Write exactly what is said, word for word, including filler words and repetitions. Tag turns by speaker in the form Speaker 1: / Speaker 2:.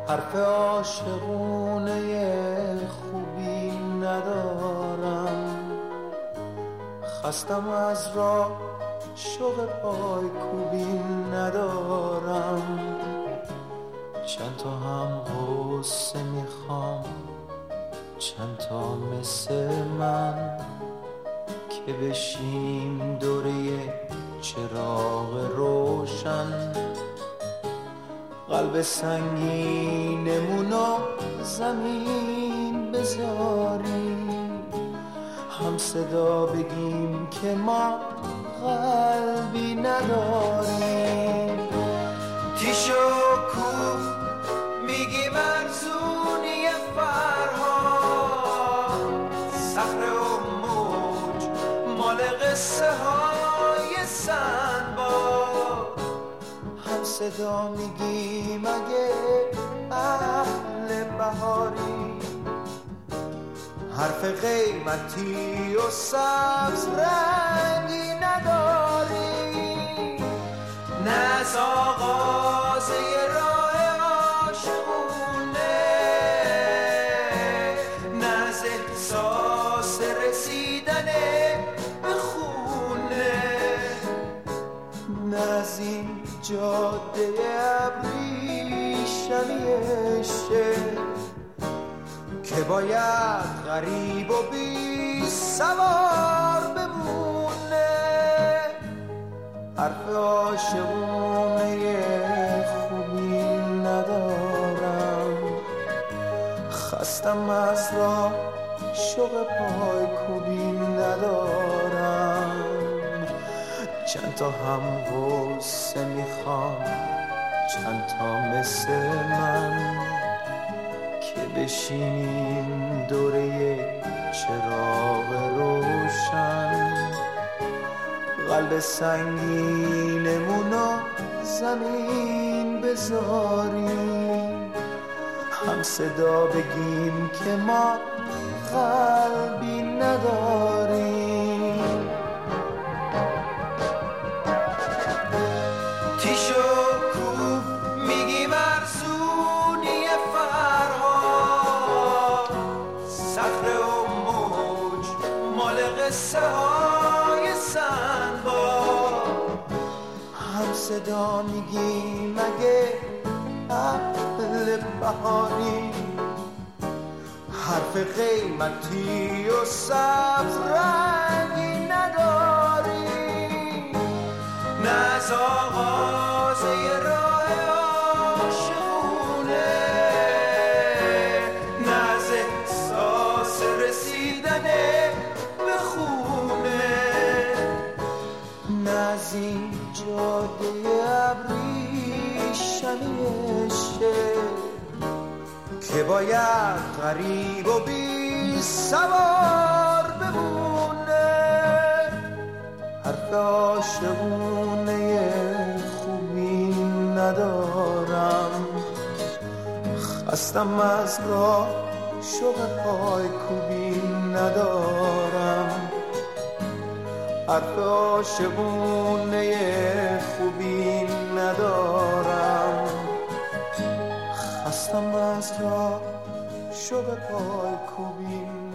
Speaker 1: حرف عاشقونه خوبی ندارم، خستم از راه شوق پای کوبی ندارم. چند تا هم غصه میخوام، چند تا مثل من که بشیم دوره چراغ روشن. قلب سنگینمونو زمین بذاریم، هم صدا بگیم که ما قلبی نداریم. تیش و کوف میگیم ارزونی فرهاد، صخره و موج مال قصه های سنباد. هم صدا میگیم اگه اهل بهاری، حرف قیمتی و سبز رنگی نداری. نه از آغاز راه عاشقونه، نه از احساس رسیدن به خونه، نه از این جاده ابریشمیشه که باید غریب و بی سوار بمونه. حرف عاشقونه خوبی ندارم، خستم از راه شوق پای کوبی ندارم. چند تا هم غصه میخوام، چند تا مثل من که بشینیم دوره چراغ روشن. قلب سنگینمونو زمین بذاریم، هم صدا بگیم که ما قلبی نداریم. تیش و کوف میگیم ارزونی فرهاد، صخره و موج مال قصه های سنباد. هم صدا میگیم اگه اهل بهاری، حرف قیمتی و سبز رنگی نداری. نه از آغاز راه عاشقونه، نه از احساس رسیدن به خونه، نه از این جاده ابریشمیشه که باید غریب و بی سوار بمونه. حرف عاشقونه خوبی ندارم، خستم از راه شوق پای کوبی ندارم. حرف عاشقونه خوبی ندارم، خستم از راه شوق پای کوبی